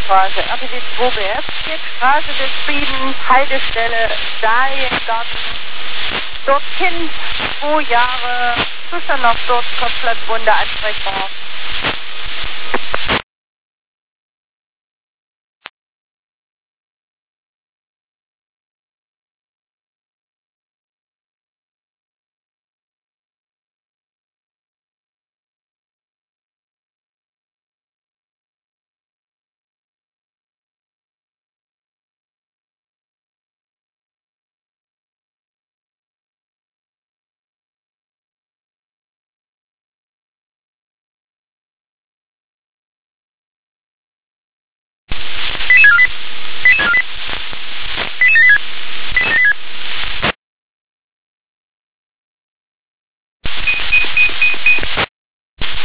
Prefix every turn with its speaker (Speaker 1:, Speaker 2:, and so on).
Speaker 1: Straße, RTW 2BF, Straße des Friedens, Haltestelle Dahliengarten. Dort Kind, 2 Jahre, Zustand noch dort, Kopfplatzwunde ansprechbar.